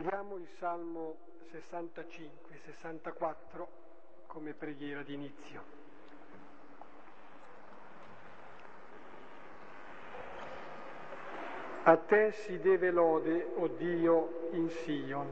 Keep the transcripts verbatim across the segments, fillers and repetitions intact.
Preghiamo il Salmo sessantacinque sessantaquattro come preghiera d'inizio. A te si deve lode, o Dio, in Sion.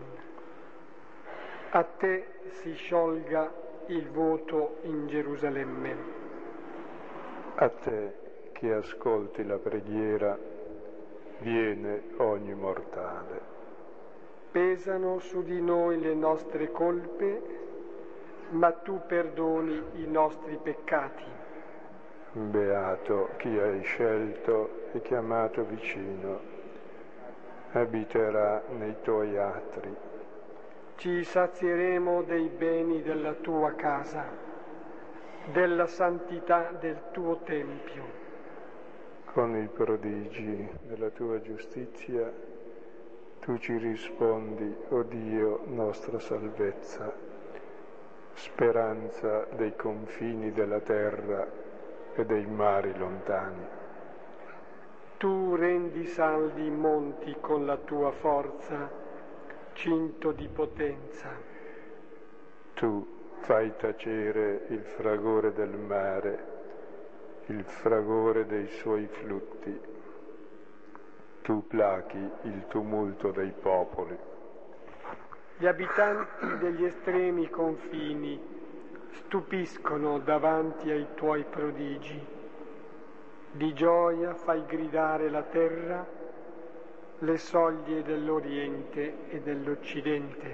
A te si sciolga il voto in Gerusalemme. A te che ascolti la preghiera, viene ogni mortale. Pesano su di noi le nostre colpe, ma tu perdoni i nostri peccati. Beato chi hai scelto e chiamato vicino, abiterà nei tuoi attri. Ci sazieremo dei beni della tua casa, della santità del tuo tempio. Con i prodigi della tua giustizia tu ci rispondi, o Dio, nostra salvezza, speranza dei confini della terra e dei mari lontani. Tu rendi saldi i monti con la tua forza, cinto di potenza. Tu fai tacere il fragore del mare, il fragore dei suoi flutti. Tu plachi il tumulto dei popoli. Gli abitanti degli estremi confini stupiscono davanti ai tuoi prodigi. Di gioia fai gridare la terra, le soglie dell'Oriente e dell'Occidente.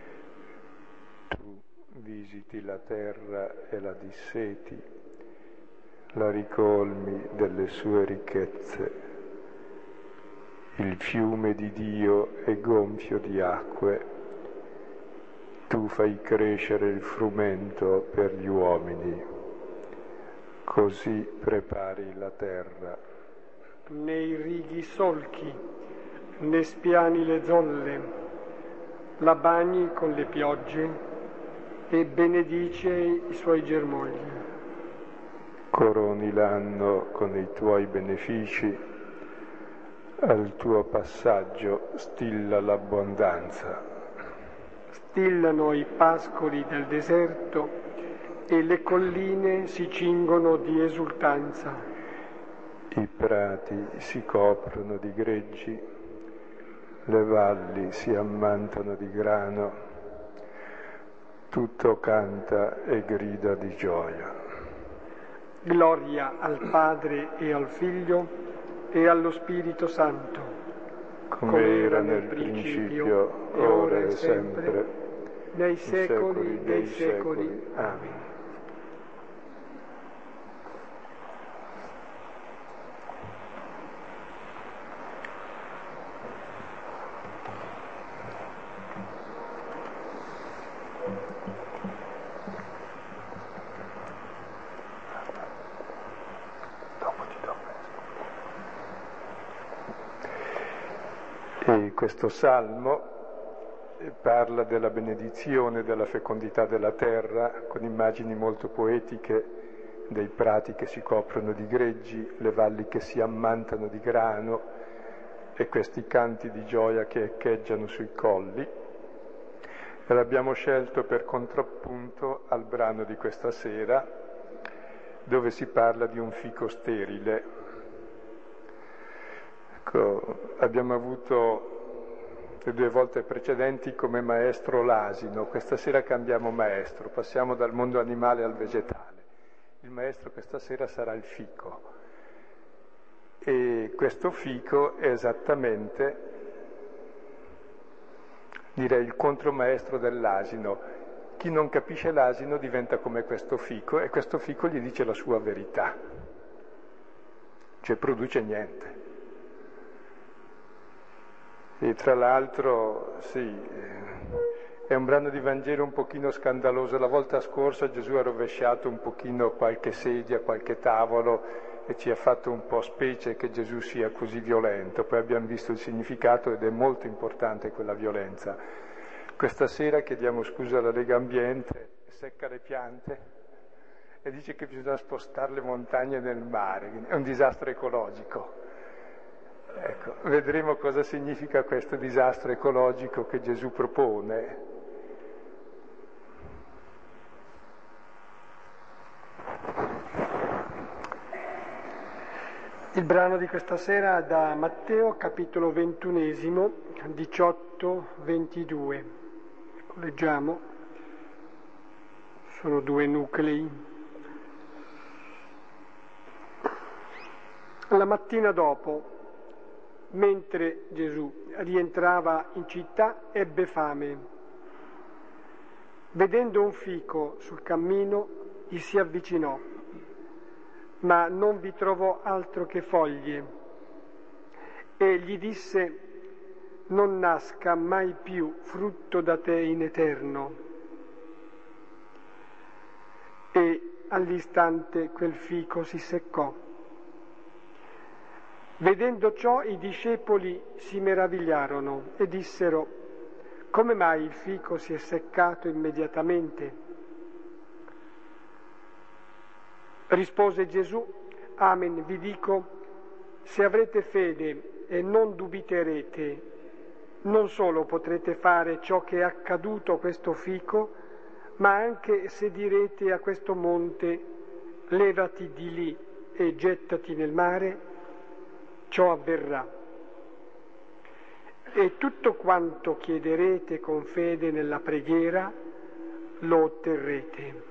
Tu visiti la terra e la disseti, la ricolmi delle sue ricchezze. Il fiume di Dio è gonfio di acque. Tu fai crescere il frumento per gli uomini, così prepari la terra. Ne irrighi solchi, ne spiani le zolle, la bagni con le piogge e benedice i suoi germogli. Coroni l'anno con i tuoi benefici, al tuo passaggio stilla l'abbondanza. Stillano i pascoli del deserto e le colline si cingono di esultanza. I prati si coprono di greggi, le valli si ammantano di grano, tutto canta e grida di gioia. Gloria al Padre e al Figlio e allo Spirito Santo, come, come era nel principio, ora e sempre, nei secoli dei secoli. secoli. Amen. E questo salmo parla della benedizione, della fecondità della terra, con immagini molto poetiche dei prati che si coprono di greggi, le valli che si ammantano di grano e questi canti di gioia che echeggiano sui colli. E l'abbiamo scelto per contrappunto al brano di questa sera, dove si parla di un fico sterile. Ecco, abbiamo avuto le due volte precedenti come maestro l'asino, questa sera cambiamo maestro, passiamo dal mondo animale al vegetale. Il maestro questa sera sarà il fico. E questo fico è esattamente, direi, il contromaestro dell'asino. Chi non capisce l'asino diventa come questo fico e questo fico gli dice la sua verità, cioè produce niente. E tra l'altro, sì, è un brano di Vangelo un pochino scandaloso. La volta scorsa Gesù ha rovesciato un pochino qualche sedia, qualche tavolo e ci ha fatto un po' specie che Gesù sia così violento. Poi abbiamo visto il significato ed è molto importante quella violenza. Questa sera chiediamo scusa alla Lega Ambiente, secca le piante e dice che bisogna spostare le montagne nel mare, è un disastro ecologico. Ecco, vedremo cosa significa questo disastro ecologico che Gesù propone. Il brano di questa sera è da Matteo, capitolo ventunesimo, diciotto ventidue. Leggiamo, sono due nuclei. La mattina dopo, mentre Gesù rientrava in città, ebbe fame. Vedendo un fico sul cammino, gli si avvicinò, ma non vi trovò altro che foglie, e gli disse: non nasca mai più frutto da te in eterno. E all'istante quel fico si seccò. Vedendo ciò, i discepoli si meravigliarono e dissero: come mai il fico si è seccato immediatamente? Rispose Gesù: amen, vi dico, se avrete fede e non dubiterete, non solo potrete fare ciò che è accaduto a questo fico, ma anche se direte a questo monte: levati di lì e gettati nel mare, ciò avverrà. E tutto quanto chiederete con fede nella preghiera, lo otterrete.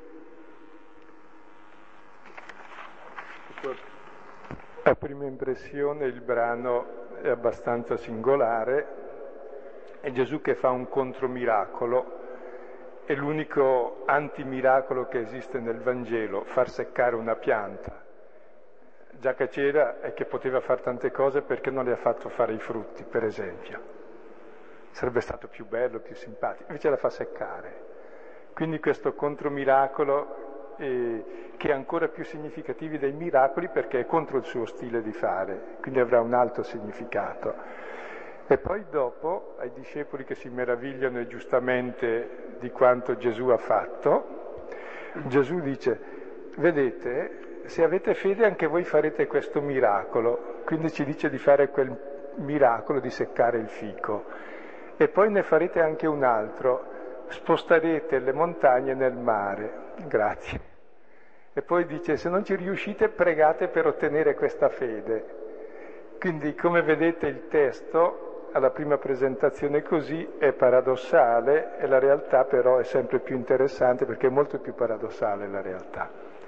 A prima impressione il brano è abbastanza singolare, è Gesù che fa un contromiracolo, è l'unico antimiracolo che esiste nel Vangelo, far seccare una pianta. Già che c'era e che poteva fare tante cose, perché non le ha fatto fare i frutti, per esempio? Sarebbe stato più bello, più simpatico, invece la fa seccare. Quindi questo contromiracolo eh, che è ancora più significativo dei miracoli, perché è contro il suo stile di fare, quindi avrà un alto significato. E poi dopo, ai discepoli che si meravigliano e giustamente di quanto Gesù ha fatto, Gesù dice: vedete, se avete fede anche voi farete questo miracolo. Quindi ci dice di fare quel miracolo di seccare il fico. E poi ne farete anche un altro: sposterete le montagne nel mare. Grazie. E poi dice: se non ci riuscite, pregate per ottenere questa fede. Quindi, come vedete, il testo alla prima presentazione così è paradossale, e la realtà però è sempre più interessante, perché è molto più paradossale la realtà.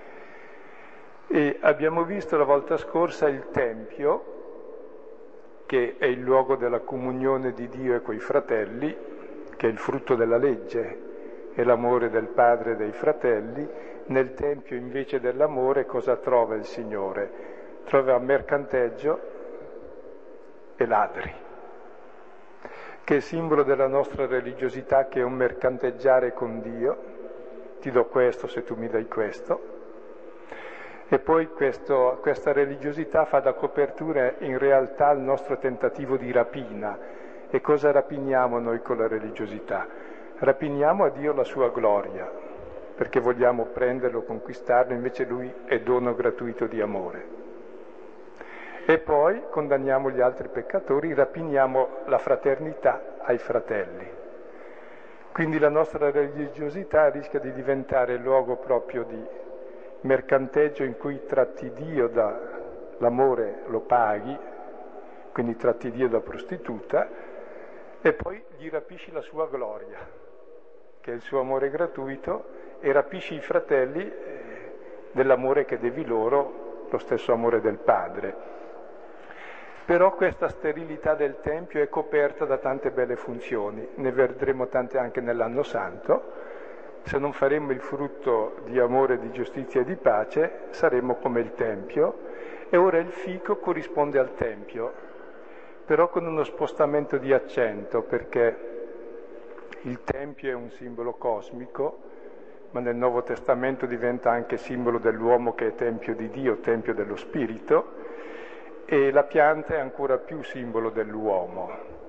E abbiamo visto la volta scorsa il Tempio, che è il luogo della comunione di Dio e coi fratelli, che è il frutto della legge, è l'amore del Padre e dei fratelli. Nel Tempio, invece dell'amore, cosa trova il Signore? Trova mercanteggio e ladri, che è simbolo della nostra religiosità, che è un mercanteggiare con Dio. Ti do questo se tu mi dai questo. E poi questo, questa religiosità fa da copertura in realtà al nostro tentativo di rapina. E cosa rapiniamo noi con la religiosità? Rapiniamo a Dio la sua gloria, perché vogliamo prenderlo, conquistarlo, invece Lui è dono gratuito di amore. E poi condanniamo gli altri peccatori, rapiniamo la fraternità ai fratelli. Quindi la nostra religiosità rischia di diventare il luogo proprio di mercanteggio in cui tratti Dio da l'amore, lo paghi, quindi tratti Dio da prostituta, e poi gli rapisci la sua gloria, che è il suo amore gratuito, e rapisci i fratelli eh, dell'amore che devi loro, lo stesso amore del Padre. Però questa sterilità del Tempio è coperta da tante belle funzioni, ne vedremo tante anche nell'Anno Santo. Se non faremmo il frutto di amore, di giustizia e di pace, saremmo come il Tempio, e ora il fico corrisponde al Tempio, però con uno spostamento di accento, perché il Tempio è un simbolo cosmico, ma nel Nuovo Testamento diventa anche simbolo dell'uomo che è Tempio di Dio, Tempio dello Spirito, e la pianta è ancora più simbolo dell'uomo,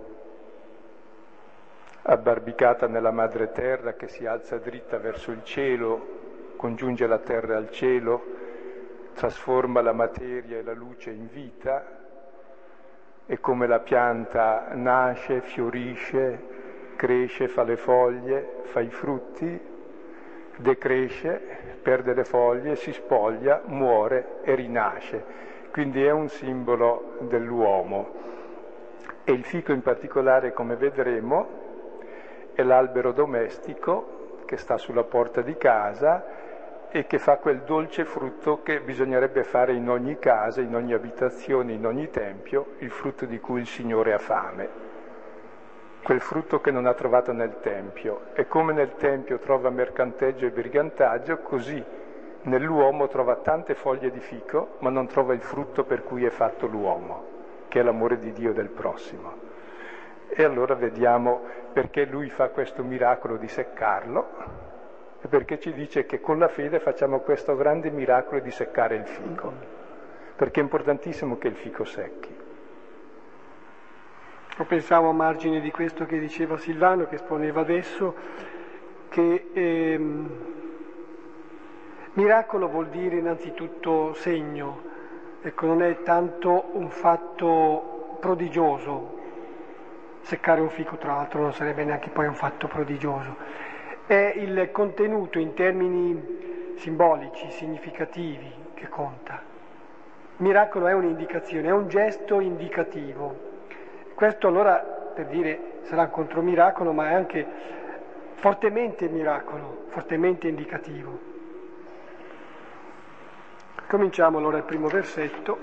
abbarbicata nella madre terra che si alza dritta verso il cielo, congiunge la terra al cielo, trasforma la materia e la luce in vita, e come la pianta nasce, fiorisce, cresce, fa le foglie, fa i frutti, decresce, perde le foglie, si spoglia, muore e rinasce. Quindi è un simbolo dell'uomo. E il fico in particolare, come vedremo, è l'albero domestico che sta sulla porta di casa e che fa quel dolce frutto che bisognerebbe fare in ogni casa, in ogni abitazione, in ogni tempio, il frutto di cui il Signore ha fame. Quel frutto che non ha trovato nel Tempio. E come nel Tempio trova mercanteggio e brigantaggio, così nell'uomo trova tante foglie di fico, ma non trova il frutto per cui è fatto l'uomo, che è l'amore di Dio e del prossimo. E allora vediamo perché lui fa questo miracolo di seccarlo, e perché ci dice che con la fede facciamo questo grande miracolo di seccare il fico, perché è importantissimo che il fico secchi. Io pensavo a margine di questo che diceva Silvano, che esponeva adesso, che ehm, miracolo vuol dire innanzitutto segno, ecco, non è tanto un fatto prodigioso. Seccare un fico, tra l'altro, non sarebbe neanche poi un fatto prodigioso. È il contenuto in termini simbolici, significativi, che conta. Miracolo è un'indicazione, è un gesto indicativo. Questo allora, per dire, sarà un contromiracolo, ma è anche fortemente miracolo, fortemente indicativo. Cominciamo allora il primo versetto.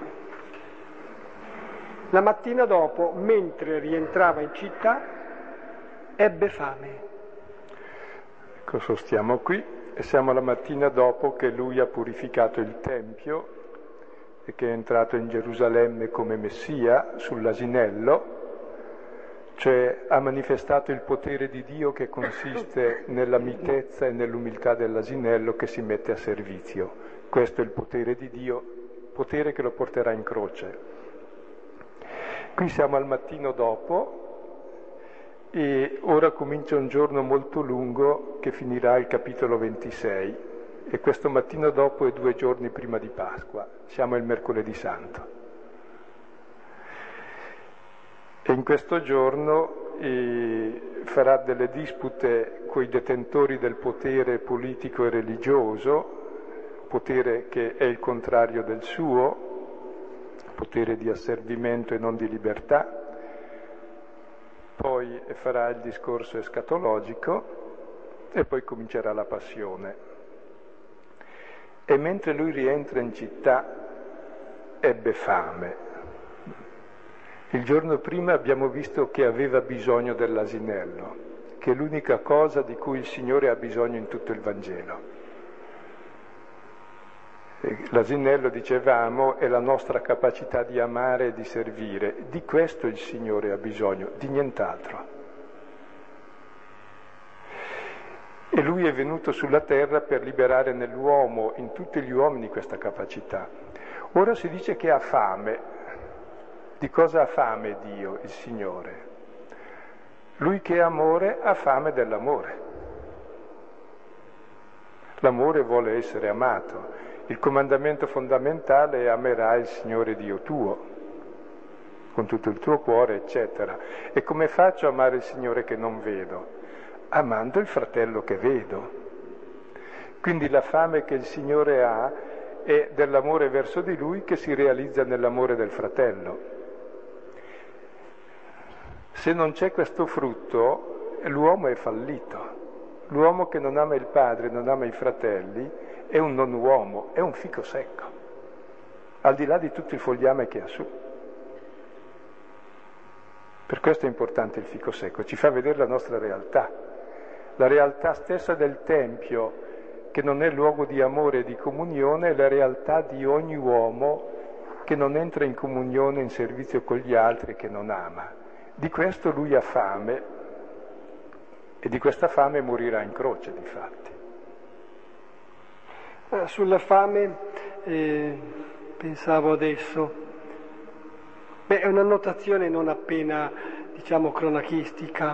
La mattina dopo, mentre rientrava in città, ebbe fame. Ecco, sostiamo qui e siamo la mattina dopo che lui ha purificato il Tempio e che è entrato in Gerusalemme come Messia sull'asinello, cioè ha manifestato il potere di Dio che consiste nella mitezza e nell'umiltà dell'asinello che si mette a servizio. Questo è il potere di Dio, potere che lo porterà in croce. Qui siamo al mattino dopo e ora comincia un giorno molto lungo che finirà il capitolo ventisei e questo mattino dopo è due giorni prima di Pasqua, siamo il mercoledì santo. E in questo giorno eh, farà delle dispute coi detentori del potere politico e religioso, potere che è il contrario del suo, potere di asservimento e non di libertà. Poi farà il discorso escatologico e poi comincerà la passione. E mentre lui rientra in città ebbe fame. Il giorno prima abbiamo visto che aveva bisogno dell'asinello, che è l'unica cosa di cui il Signore ha bisogno in tutto il Vangelo. L'asinello, dicevamo, è la nostra capacità di amare e di servire. Di questo il Signore ha bisogno, di nient'altro. E Lui è venuto sulla terra per liberare nell'uomo, in tutti gli uomini, questa capacità. Ora si dice che ha fame. Di cosa ha fame Dio, il Signore? Lui che è amore ha fame dell'amore. L'amore vuole essere amato. Il comandamento fondamentale è amerai il Signore Dio tuo, con tutto il tuo cuore, eccetera. E come faccio a amare il Signore che non vedo? Amando il fratello che vedo. Quindi la fame che il Signore ha è dell'amore verso di Lui che si realizza nell'amore del fratello. Se non c'è questo frutto, l'uomo è fallito. L'uomo che non ama il padre, non ama i fratelli, è un non uomo, è un fico secco, al di là di tutto il fogliame che ha su. Per questo è importante il fico secco, ci fa vedere la nostra realtà, la realtà stessa del Tempio, che non è luogo di amore e di comunione, è la realtà di ogni uomo che non entra in comunione, in servizio con gli altri, che non ama. Di questo lui ha fame e di questa fame morirà in croce, difatti. Sulla fame eh, pensavo adesso, beh, è una notazione non appena, diciamo, cronachistica.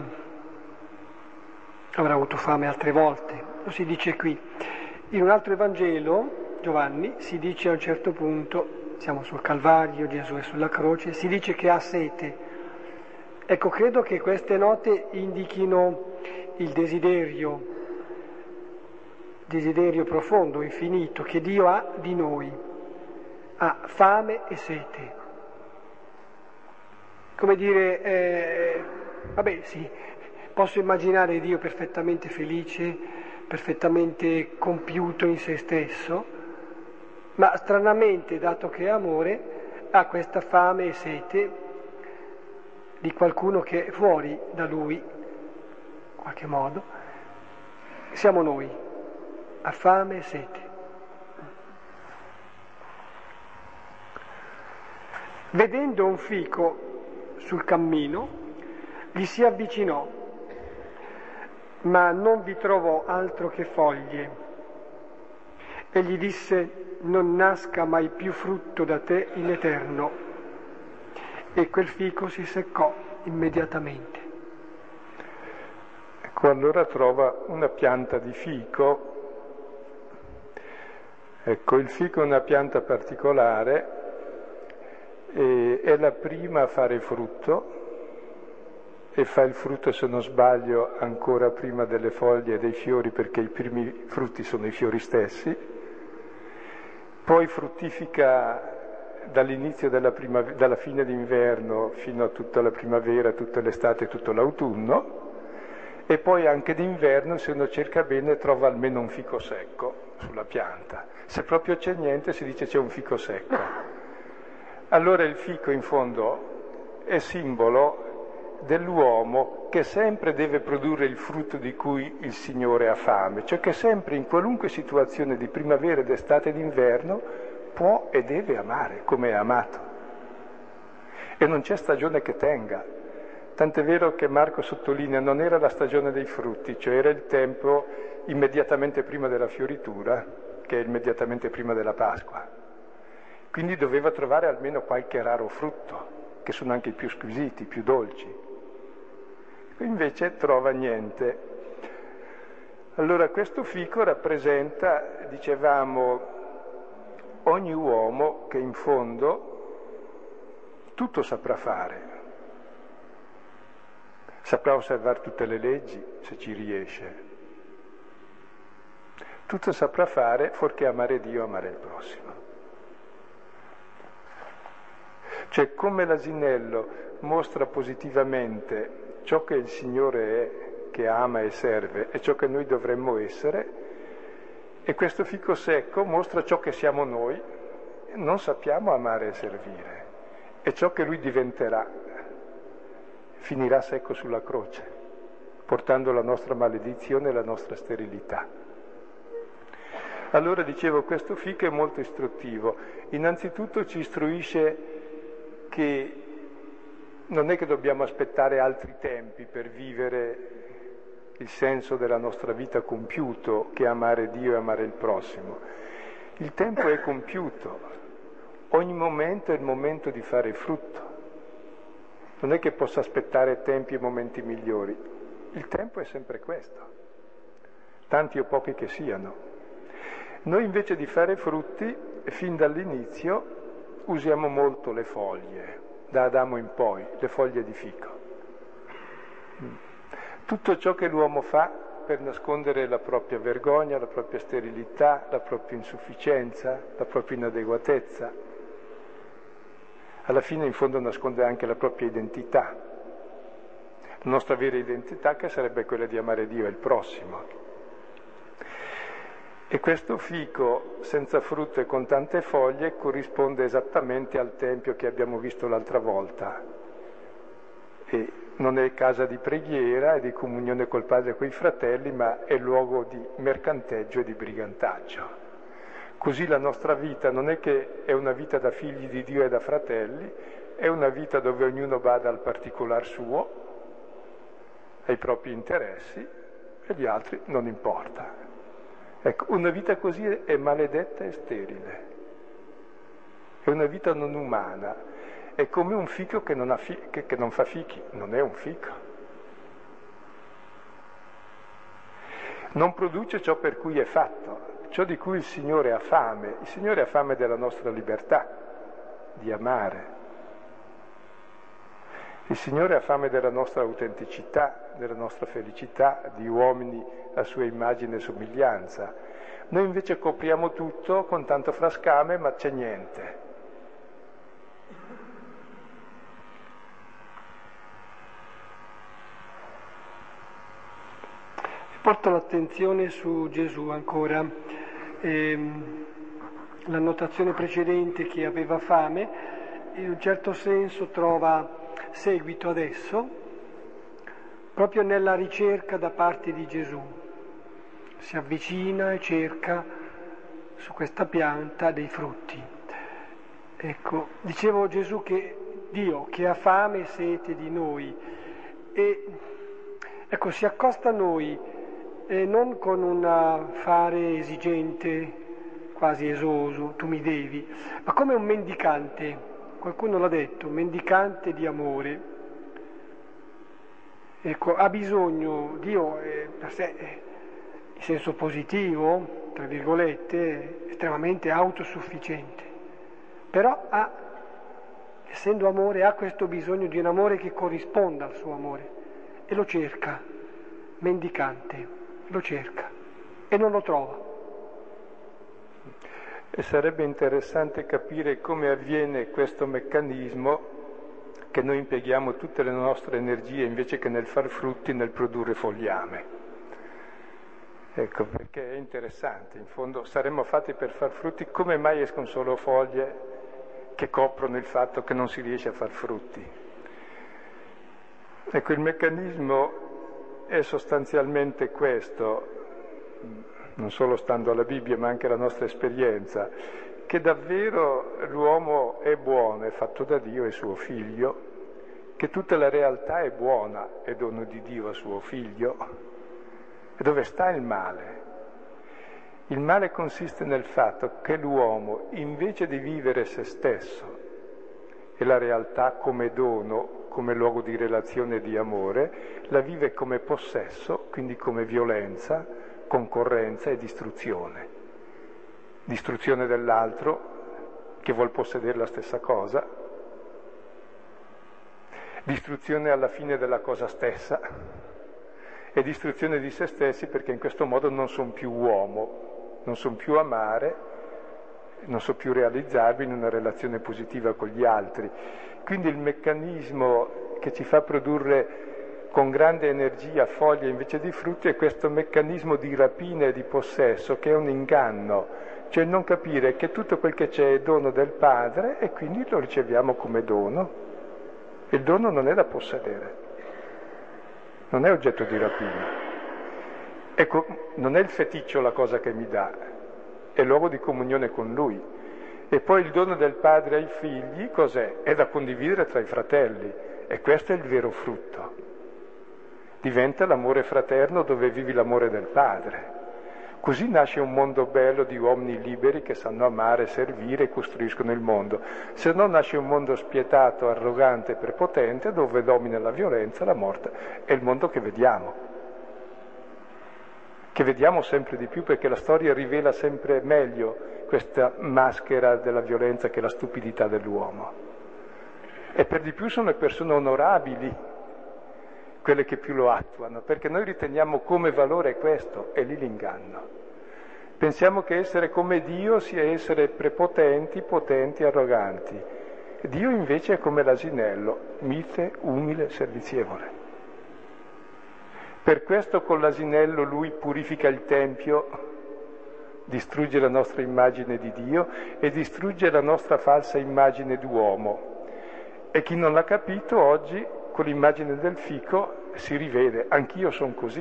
Avrà avuto fame altre volte, lo si dice qui. In un altro Evangelo, Giovanni, si dice a un certo punto siamo sul Calvario, Gesù è sulla croce, si dice che ha sete. Ecco, credo che queste note indichino il desiderio, desiderio profondo, infinito, che Dio ha di noi, ha fame e sete. Come dire, eh, vabbè sì, posso immaginare Dio perfettamente felice, perfettamente compiuto in se stesso, ma stranamente, dato che è amore, ha questa fame e sete di qualcuno che è fuori da lui, in qualche modo. Siamo noi, ha fame e sete. Vedendo un fico sul cammino, gli si avvicinò, ma non vi trovò altro che foglie, e gli disse: non nasca mai più frutto da te in eterno. E quel fico si seccò immediatamente. Ecco, allora trova una pianta di fico. Ecco, il fico è una pianta particolare, e è la prima a fare frutto, e fa il frutto, se non sbaglio, ancora prima delle foglie e dei fiori, perché i primi frutti sono i fiori stessi. Poi fruttifica dall'inizio della, primavera, dalla fine d'inverno fino a tutta la primavera, tutta l'estate e tutto l'autunno, e poi anche d'inverno, se uno cerca bene, trova almeno un fico secco sulla pianta. Se proprio c'è niente, si dice c'è un fico secco. Allora il fico in fondo è simbolo dell'uomo che sempre deve produrre il frutto di cui il Signore ha fame, cioè che sempre in qualunque situazione di primavera, d'estate e d'inverno può e deve amare come è amato. E non c'è stagione che tenga. Tant'è vero che Marco sottolinea: non era la stagione dei frutti, cioè era il tempo immediatamente prima della fioritura, che è immediatamente prima della Pasqua. Quindi doveva trovare almeno qualche raro frutto, che sono anche i più squisiti, i più dolci. Invece trova niente. Allora questo fico rappresenta, dicevamo, ogni uomo che in fondo tutto saprà fare, saprà osservare tutte le leggi, se ci riesce, tutto saprà fare fuorché amare Dio, amare il prossimo. Cioè, come l'asinello mostra positivamente ciò che il Signore è, che ama e serve, e ciò che noi dovremmo essere, e questo fico secco mostra ciò che siamo noi, non sappiamo amare e servire, e ciò che lui diventerà finirà secco sulla croce, portando la nostra maledizione e la nostra sterilità. Allora, dicevo, questo fico è molto istruttivo. Innanzitutto ci istruisce che non è che dobbiamo aspettare altri tempi per vivere il senso della nostra vita compiuto, che è amare Dio e amare il prossimo. Il tempo è compiuto, ogni momento è il momento di fare frutto. Non è che possa aspettare tempi e momenti migliori, il tempo è sempre questo, tanti o pochi che siano. Noi invece di fare frutti, fin dall'inizio usiamo molto le foglie, da Adamo in poi, le foglie di fico. Tutto ciò che l'uomo fa per nascondere la propria vergogna, la propria sterilità, la propria insufficienza, la propria inadeguatezza. Alla fine in fondo nasconde anche la propria identità, la nostra vera identità, che sarebbe quella di amare Dio e il prossimo. E questo fico senza frutto e con tante foglie corrisponde esattamente al tempio che abbiamo visto l'altra volta. E non è casa di preghiera e di comunione col Padre e coi fratelli, ma è luogo di mercanteggio e di brigantaggio. Così la nostra vita non è che è una vita da figli di Dio e da fratelli, è una vita dove ognuno bada al particolar suo, ai propri interessi, e gli altri non importa. Ecco, una vita così è maledetta e sterile, è una vita non umana, è come un fico che non, ha fi- che, che non fa fichi, non è un fico. Non produce ciò per cui è fatto, ciò di cui il Signore ha fame. Il Signore ha fame della nostra libertà, di amare. Il Signore ha fame della nostra autenticità, della nostra felicità, di uomini a sua immagine e somiglianza. Noi invece copriamo tutto con tanto frascame, ma c'è niente. Porto l'attenzione su Gesù ancora. Ehm, la notazione precedente, che aveva fame, in un certo senso trova seguito adesso, proprio nella ricerca da parte di Gesù. Si avvicina e cerca su questa pianta dei frutti. Ecco, dicevo Gesù che Dio che ha fame e sete di noi, e ecco, si accosta a noi e non con un fare esigente, quasi esoso, tu mi devi, ma come un mendicante, qualcuno l'ha detto, mendicante di amore. Ecco, ha bisogno, Dio è per sé, in senso positivo, tra virgolette, estremamente autosufficiente, però ha, essendo amore, ha questo bisogno di un amore che corrisponda al suo amore, e lo cerca, mendicante. Lo cerca e non lo trova. E sarebbe interessante capire come avviene questo meccanismo, che noi impieghiamo tutte le nostre energie invece che nel far frutti, nel produrre fogliame. Ecco, perché è interessante, in fondo saremmo fatti per far frutti, come mai escono solo foglie che coprono il fatto che non si riesce a far frutti? Ecco, il meccanismo è sostanzialmente questo, non solo stando alla Bibbia ma anche alla nostra esperienza, che davvero l'uomo è buono, è fatto da Dio, è suo figlio, che tutta la realtà è buona, è dono di Dio a suo figlio. E dove sta il male? Il male consiste nel fatto che l'uomo, invece di vivere se stesso e la realtà come dono, come luogo di relazione e di amore, la vive come possesso, quindi come violenza, concorrenza e distruzione. Distruzione dell'altro, che vuol possedere la stessa cosa, distruzione alla fine della cosa stessa, e distruzione di se stessi, perché in questo modo non sono più uomo, non sono più amare, non so più realizzarmi in una relazione positiva con gli altri. Quindi il meccanismo che ci fa produrre con grande energia foglie invece di frutti è questo meccanismo di rapina e di possesso, che è un inganno, cioè non capire che tutto quel che c'è è dono del Padre e quindi lo riceviamo come dono. Il dono non è da possedere, non è oggetto di rapina. Ecco, non è il feticcio la cosa che mi dà, è luogo di comunione con Lui. E poi il dono del Padre ai figli cos'è? È da condividere tra i fratelli, e questo è il vero frutto. Diventa l'amore fraterno dove vivi l'amore del Padre. Così nasce un mondo bello di uomini liberi che sanno amare, servire e costruiscono il mondo. Se no nasce un mondo spietato, arrogante e prepotente dove domina la violenza, la morte. È il mondo che vediamo. Che vediamo sempre di più, perché la storia rivela sempre meglio questa maschera della violenza che è la stupidità dell'uomo. E per di più sono le persone onorabili quelle che più lo attuano, perché noi riteniamo come valore questo, e lì l'inganno. Pensiamo che essere come Dio sia essere prepotenti, potenti, arroganti. Dio invece è come l'asinello, mite, umile, servizievole. Per questo con l'asinello lui purifica il Tempio, distrugge la nostra immagine di Dio e distrugge la nostra falsa immagine d'uomo. E chi non l'ha capito oggi, con l'immagine del fico, si rivede. Anch'io sono così.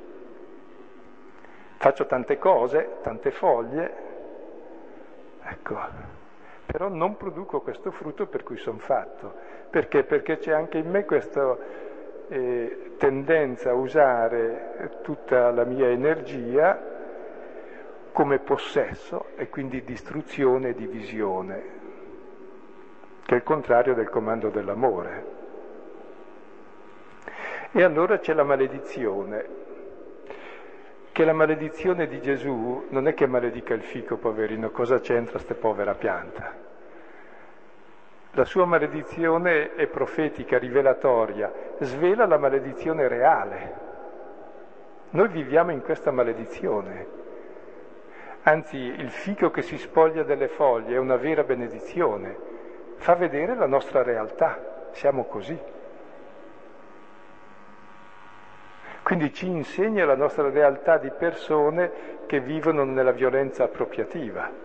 Faccio tante cose, tante foglie, ecco, però non produco questo frutto per cui sono fatto. Perché? Perché c'è anche in me questa eh, tendenza a usare tutta la mia energia come possesso e quindi distruzione e divisione, che è il contrario del comando dell'amore. E allora c'è la maledizione, che la maledizione di Gesù non è che maledica il fico, poverino, cosa c'entra ste povera pianta? La sua maledizione è profetica, rivelatoria, svela la maledizione reale. Noi viviamo in questa maledizione. Anzi, il fico che si spoglia delle foglie è una vera benedizione, fa vedere la nostra realtà, siamo così. Quindi ci insegna la nostra realtà di persone che vivono nella violenza appropriativa.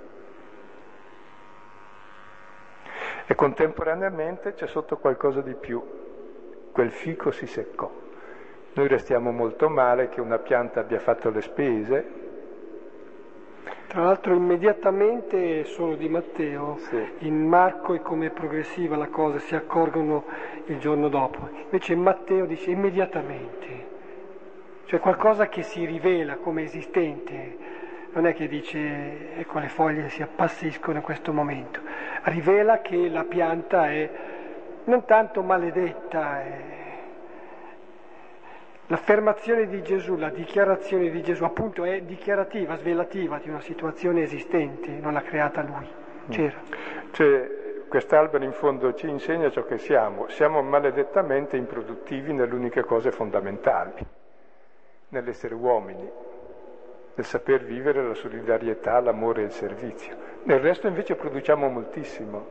E contemporaneamente c'è sotto qualcosa di più. Quel fico si seccò. Noi restiamo molto male che una pianta abbia fatto le spese. Tra l'altro immediatamente, solo di Matteo, Sì. In Marco è come progressiva la cosa, si accorgono il giorno dopo. Invece Matteo dice immediatamente, cioè qualcosa che si rivela come esistente. Non è che dice, ecco, le foglie si appassiscono in questo momento. Rivela che la pianta è non tanto maledetta, è l'affermazione di Gesù, la dichiarazione di Gesù, appunto è dichiarativa, svelativa di una situazione esistente, non l'ha creata lui, c'era. Cioè, quest'albero in fondo ci insegna ciò che siamo. Siamo maledettamente improduttivi nelle uniche cose fondamentali, nell'essere uomini, nel saper vivere la solidarietà, l'amore e il servizio. Nel resto invece produciamo moltissimo.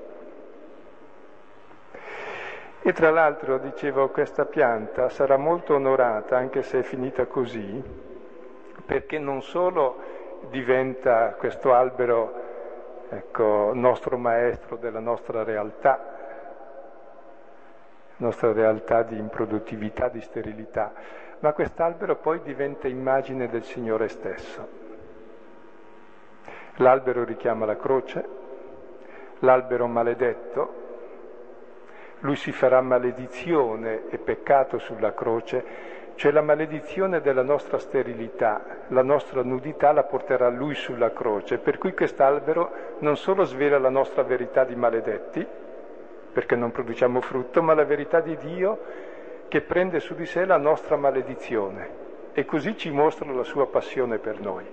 E tra l'altro, dicevo, questa pianta sarà molto onorata, anche se è finita così, perché non solo diventa questo albero, ecco, nostro maestro della nostra realtà, nostra realtà di improduttività, di sterilità, ma quest'albero poi diventa immagine del Signore stesso. L'albero richiama la croce, l'albero maledetto, lui si farà maledizione e peccato sulla croce, cioè la maledizione della nostra sterilità, la nostra nudità la porterà lui sulla croce, per cui quest'albero non solo svela la nostra verità di maledetti, perché non produciamo frutto, ma la verità di Dio che prende su di sé la nostra maledizione e così ci mostra la sua passione per noi.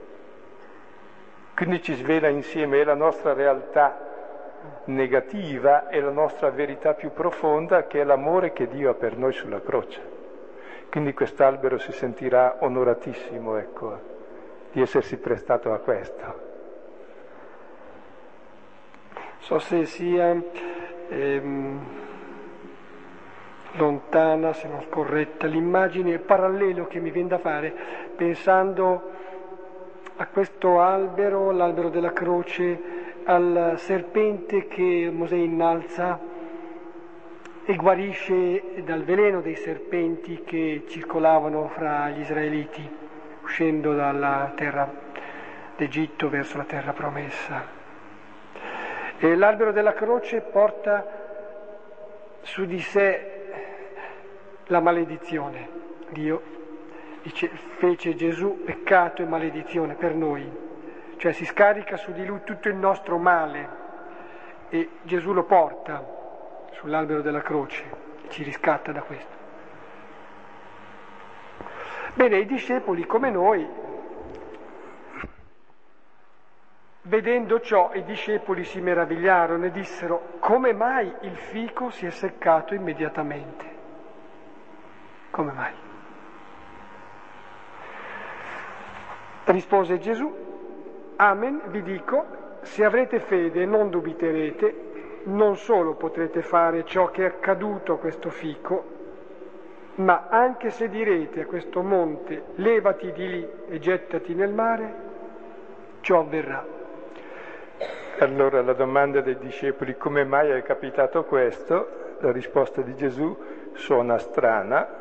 Quindi ci svela insieme la nostra realtà negativa e la nostra verità più profonda, che è l'amore che Dio ha per noi sulla croce. Quindi quest'albero si sentirà onoratissimo, ecco, di essersi prestato a questo. So se sia ehm, lontana, se non scorretta, l'immagine, il parallelo che mi viene da fare pensando a questo albero, l'albero della croce, al serpente che Mosè innalza e guarisce dal veleno dei serpenti che circolavano fra gli israeliti, uscendo dalla terra d'Egitto verso la terra promessa. E l'albero della croce porta su di sé la maledizione. Dio dice, fece Gesù peccato e maledizione per noi. Cioè si scarica su di lui tutto il nostro male e Gesù lo porta sull'albero della croce e ci riscatta da questo. Bene, i discepoli come noi, vedendo ciò, i discepoli si meravigliarono e dissero: come mai il fico si è seccato immediatamente? Come mai? Rispose Gesù: Amen, vi dico, se avrete fede e non dubiterete, non solo potrete fare ciò che è accaduto a questo fico, ma anche se direte a questo monte, levati di lì e gettati nel mare, ciò avverrà. Allora la domanda dei discepoli, come mai è capitato questo? La risposta di Gesù suona strana,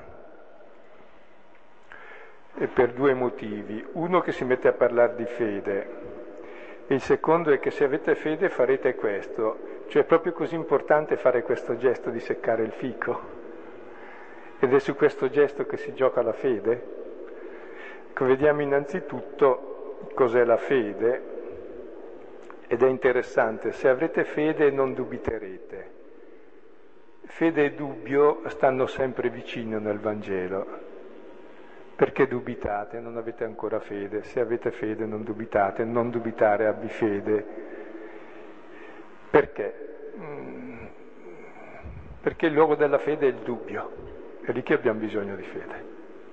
e per due motivi. Uno, che si mette a parlare di fede, e il secondo è che se avete fede farete questo, cioè è proprio così importante fare questo gesto di seccare il fico, ed è su questo gesto che si gioca la fede. Ecco, vediamo innanzitutto cos'è la fede, ed è interessante: se avrete fede non dubiterete. Fede e dubbio stanno sempre vicino nel Vangelo. Perché dubitate? Non avete ancora fede. Se avete fede non dubitate, non dubitare, abbi fede. Perché? perché il luogo della fede è il dubbio, è lì che abbiamo bisogno di fede.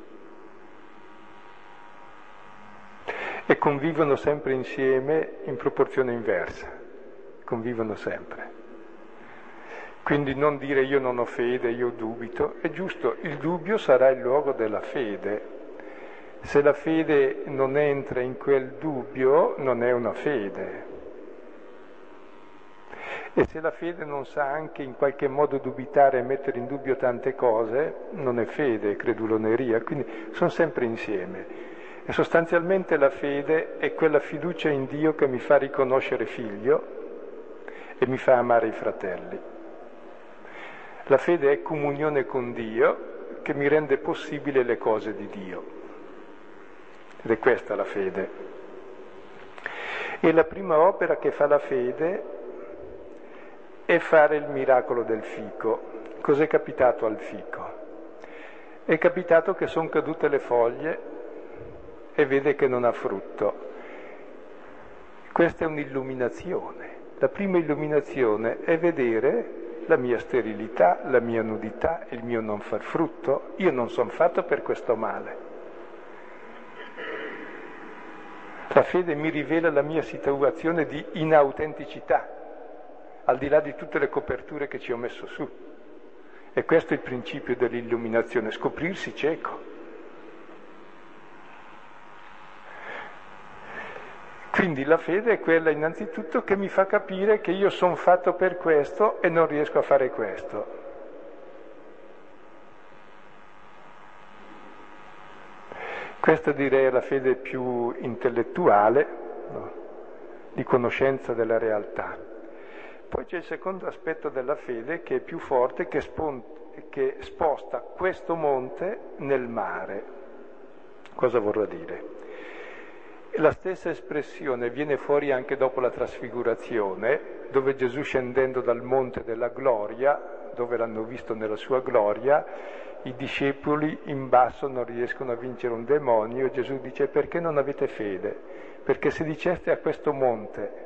E convivono sempre insieme in proporzione inversa, convivono sempre. Quindi non dire io non ho fede, io dubito, è giusto, il dubbio sarà il luogo della fede. Se la fede non entra in quel dubbio, non è una fede. E se la fede non sa anche in qualche modo dubitare e mettere in dubbio tante cose, non è fede, è creduloneria, quindi sono sempre insieme. E sostanzialmente la fede è quella fiducia in Dio che mi fa riconoscere figlio e mi fa amare i fratelli. La fede è comunione con Dio che mi rende possibile le cose di Dio. Ed è questa la fede. E la prima opera che fa la fede è fare il miracolo del fico. Cos'è capitato al fico? È capitato che sono cadute le foglie e vede che non ha frutto. Questa è un'illuminazione. La prima illuminazione è vedere la mia sterilità, la mia nudità, il mio non far frutto. Io non sono fatto per questo male. La fede mi rivela la mia situazione di inautenticità, al di là di tutte le coperture che ci ho messo su. E questo è il principio dell'illuminazione, scoprirsi cieco. Quindi la fede è quella innanzitutto che mi fa capire che io sono fatto per questo e non riesco a fare questo. Questa direi è la fede più intellettuale, no? Di conoscenza della realtà. Poi c'è il secondo aspetto della fede che è più forte, che, spon- che sposta questo monte nel mare. Cosa vorrà dire? La stessa espressione viene fuori anche dopo la trasfigurazione, dove Gesù scendendo dal monte della gloria, dove l'hanno visto nella sua gloria, i discepoli in basso non riescono a vincere un demonio e Gesù dice: perché non avete fede? Perché se diceste a questo monte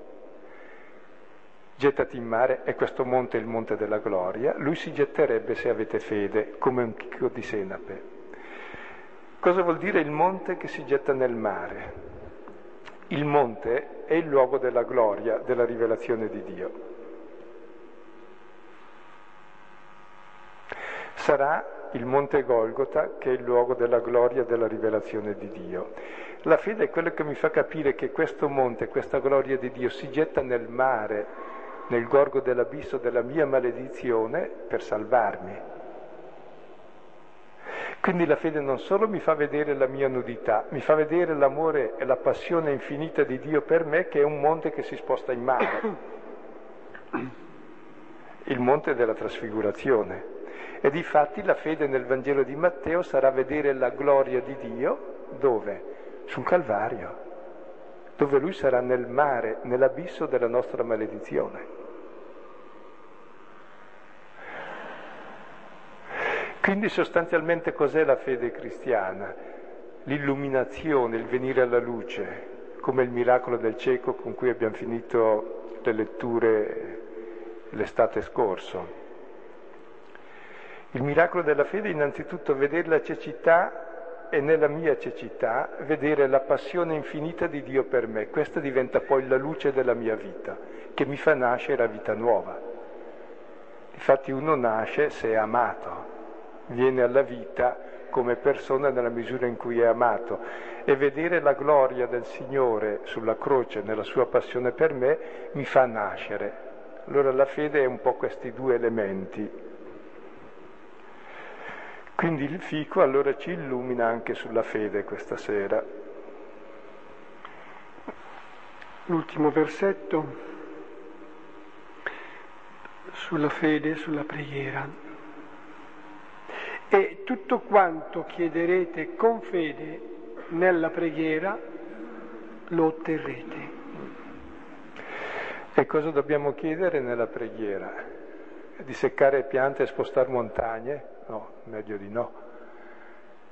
gettati in mare, e questo monte è il monte della gloria, lui si getterebbe se avete fede, come un chicco di senape. Cosa vuol dire il monte che si getta nel mare? Il monte è il luogo della gloria, della rivelazione di Dio. Sarà il monte Golgota che è il luogo della gloria e della rivelazione di Dio. La fede è quello che mi fa capire che questo monte, questa gloria di Dio si getta nel mare, nel gorgo dell'abisso della mia maledizione per salvarmi. Quindi la fede non solo mi fa vedere la mia nudità, mi fa vedere l'amore e la passione infinita di Dio per me, che è un monte che si sposta in mare, il monte della trasfigurazione. E difatti la fede nel Vangelo di Matteo sarà vedere la gloria di Dio, dove? Sul Calvario, dove Lui sarà nel mare, nell'abisso della nostra maledizione. Quindi sostanzialmente cos'è la fede cristiana? L'illuminazione, il venire alla luce, come il miracolo del cieco con cui abbiamo finito le letture l'estate scorso. Il miracolo della fede è innanzitutto vedere la cecità e nella mia cecità vedere la passione infinita di Dio per me. Questa diventa poi la luce della mia vita, che mi fa nascere a vita nuova. Infatti uno nasce se è amato. Viene alla vita come persona nella misura in cui è amato, e vedere la gloria del Signore sulla croce, nella sua passione per me, mi fa nascere. Allora la fede è un po' questi due elementi. Quindi il fico allora ci illumina anche sulla fede questa sera. L'ultimo versetto sulla fede e sulla preghiera. E tutto quanto chiederete con fede nella preghiera lo otterrete. E cosa dobbiamo chiedere nella preghiera? Di seccare piante e spostare montagne? No, meglio di no.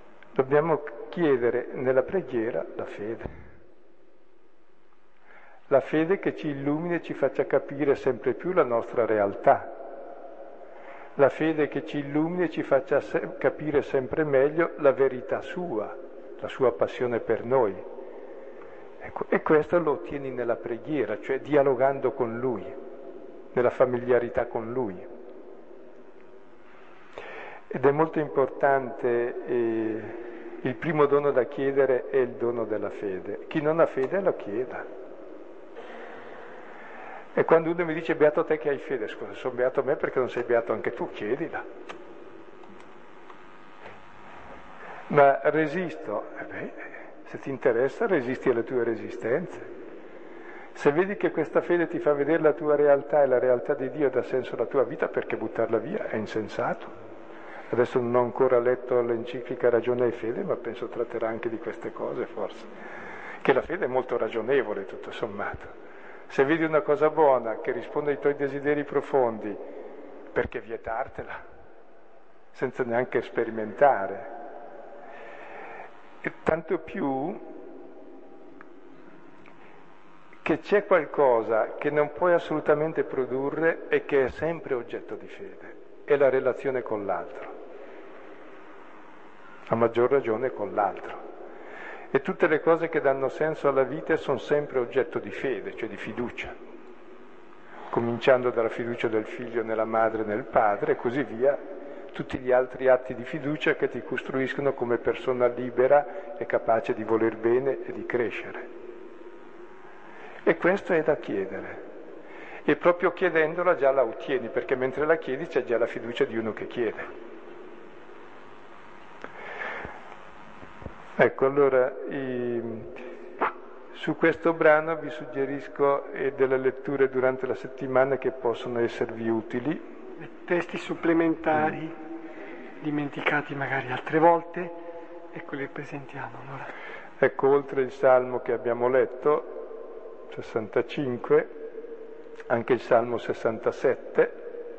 Dobbiamo chiedere nella preghiera la fede. la fede che ci illumini e ci faccia capire sempre più la nostra realtà, la fede che ci illumini e ci faccia se- capire sempre meglio la verità sua, la sua passione per noi. Ecco, e questo lo ottieni nella preghiera, cioè dialogando con Lui, nella familiarità con Lui. Ed è molto importante, eh, il primo dono da chiedere è il dono della fede. Chi non ha fede lo chieda. E quando uno mi dice beato te che hai fede, scusa, sono beato a me perché non sei beato anche tu, chiedila. Ma resisto, eh beh, se ti interessa resisti alle tue resistenze. Se vedi che questa fede ti fa vedere la tua realtà e la realtà di Dio dà senso alla tua vita, perché buttarla via è insensato. Adesso non ho ancora letto l'enciclica Ragione e Fede, ma penso tratterà anche di queste cose forse, che la fede è molto ragionevole tutto sommato. Se vedi una cosa buona che risponde ai tuoi desideri profondi, perché vietartela? Senza neanche sperimentare. E tanto più che c'è qualcosa che non puoi assolutamente produrre e che è sempre oggetto di fede, è la relazione con l'altro. A maggior ragione con l'altro. E tutte le cose che danno senso alla vita sono sempre oggetto di fede, cioè di fiducia, cominciando dalla fiducia del figlio nella madre e nel padre e così via, tutti gli altri atti di fiducia che ti costruiscono come persona libera e capace di voler bene e di crescere. E questo è da chiedere. E proprio chiedendola già la ottieni, perché mentre la chiedi c'è già la fiducia di uno che chiede. Ecco, allora, i, su questo brano vi suggerisco eh, delle letture durante la settimana che possono esservi utili. Testi supplementari, mm. dimenticati magari altre volte, ecco li presentiamo allora. Ecco, oltre il Salmo che abbiamo letto, sessantacinque, anche il Salmo sessantasette.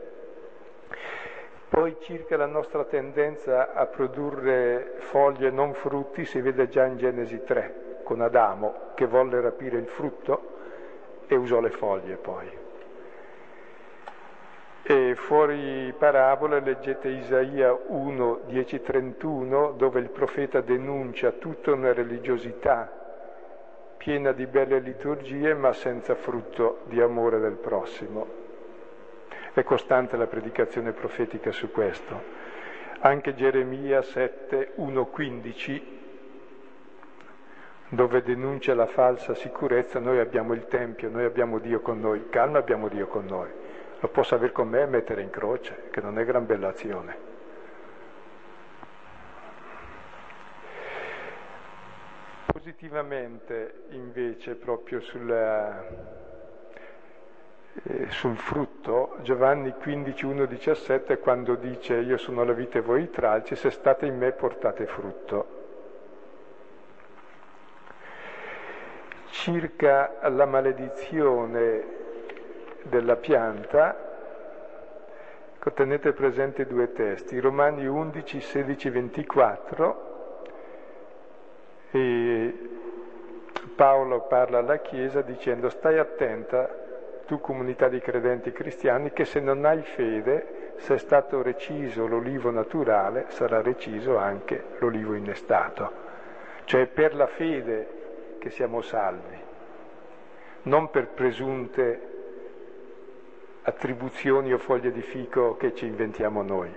Poi circa la nostra tendenza a produrre foglie e non frutti si vede già in Genesi tre, con Adamo che volle rapire il frutto e usò le foglie poi. E fuori parabole leggete Isaia uno, dieci, trentuno, dove il profeta denuncia tutta una religiosità piena di belle liturgie ma senza frutto di amore del prossimo. È costante la predicazione profetica su questo. Anche Geremia sette, uno, quindici, dove denuncia la falsa sicurezza, noi abbiamo il Tempio, noi abbiamo Dio con noi, calma, abbiamo Dio con noi. Lo posso avere con me e mettere in croce, che non è gran bella azione. Positivamente, invece, proprio sulla... Eh, sul frutto, Giovanni quindici, uno, diciassette, quando dice io sono la vite e voi i tralci, se state in me portate frutto. Circa la maledizione della pianta, tenete presente due testi, Romani undici, sedici, ventiquattro, e Paolo parla alla Chiesa dicendo stai attenta tu comunità di credenti cristiani, che se non hai fede, se è stato reciso l'olivo naturale, sarà reciso anche l'olivo innestato. Cioè per la fede che siamo salvi, non per presunte attribuzioni o foglie di fico che ci inventiamo noi.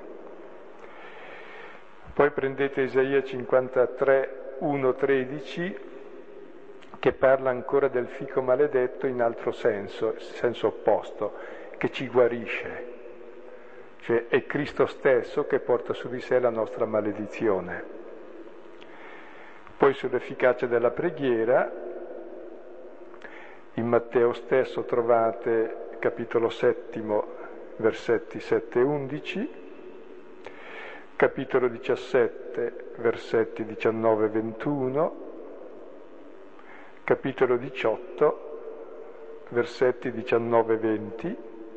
Poi prendete Isaia cinquantatré, uno, tredici, che parla ancora del fico maledetto in altro senso, senso opposto, che ci guarisce. Cioè è Cristo stesso che porta su di sé la nostra maledizione. Poi sull'efficacia della preghiera, in Matteo stesso trovate capitolo settimo, versetti sette e undici, capitolo diciassette, versetti diciannove e ventuno, capitolo diciotto, versetti diciannove e venti,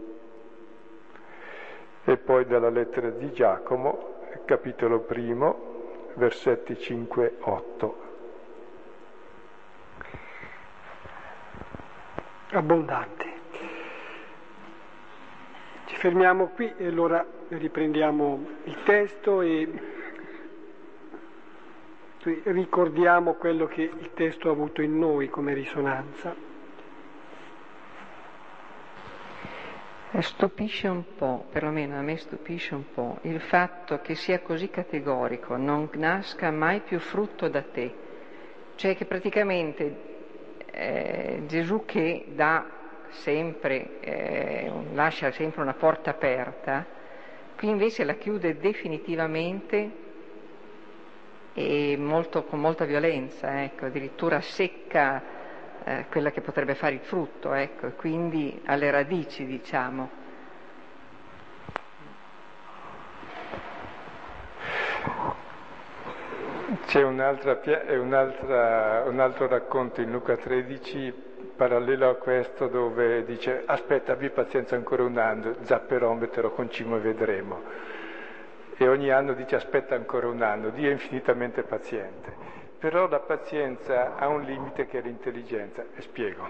e poi dalla lettera di Giacomo, capitolo primo, versetti cinque e otto. abbondante. Ci fermiamo qui e allora riprendiamo il testo e ricordiamo quello che il testo ha avuto in noi come risonanza. Stupisce un po', perlomeno a me stupisce un po', il fatto che sia così categorico, non nasca mai più frutto da te. Cioè che praticamente eh, Gesù che dà sempre, eh, lascia sempre una porta aperta, qui invece la chiude definitivamente e molto, con molta violenza, ecco, addirittura secca Eh, quella che potrebbe fare il frutto, ecco, e quindi alle radici, diciamo. C'è un'altra, un'altra, un altro racconto in Luca tredici, parallelo a questo, dove dice: aspetta, abbi pazienza ancora un anno, zapperometero, concimo e vedremo. E ogni anno dice: aspetta ancora un anno, Dio è infinitamente paziente. Però la pazienza ha un limite che è l'intelligenza, e spiego.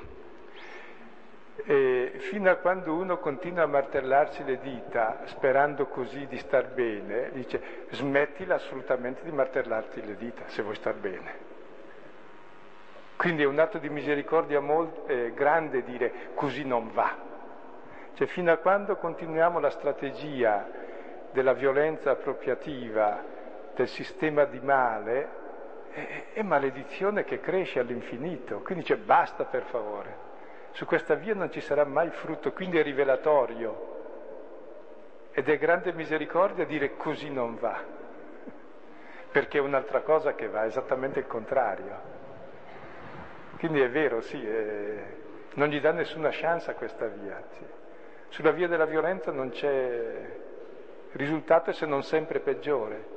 E fino a quando uno continua a martellarsi le dita sperando così di star bene, dice: smettila assolutamente di martellarti le dita se vuoi star bene. Quindi è un atto di misericordia molto eh, grande dire così non va. Cioè fino a quando continuiamo la strategia della violenza appropriativa, del sistema di male, è maledizione che cresce all'infinito, quindi dice: basta per favore, su questa via non ci sarà mai frutto, quindi è rivelatorio ed è grande misericordia dire così non va, perché è un'altra cosa che va, esattamente il contrario. Quindi è vero, sì, è... non gli dà nessuna chance a questa via, sì. Sulla via della violenza non c'è risultato, se non sempre peggiore.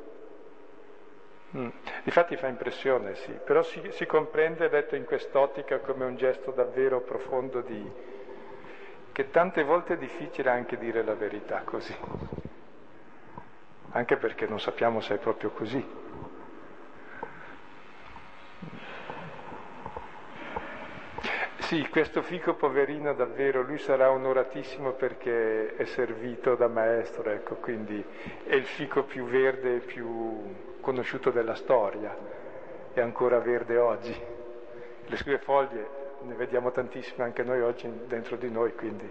Mm. Difatti fa impressione, sì, però si, si comprende, letto in quest'ottica, come un gesto davvero profondo di che tante volte è difficile anche dire la verità così, anche perché non sappiamo se è proprio così. Sì, questo fico poverino davvero, lui sarà onoratissimo perché è servito da maestro, ecco, quindi è il fico più verde e più conosciuto della storia, è ancora verde oggi. Le sue foglie ne vediamo tantissime anche noi oggi dentro di noi, quindi.